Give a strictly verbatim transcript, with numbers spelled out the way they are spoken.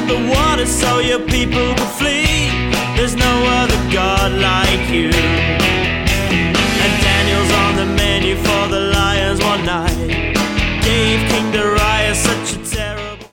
the water so your people will flee. There's no other God like you.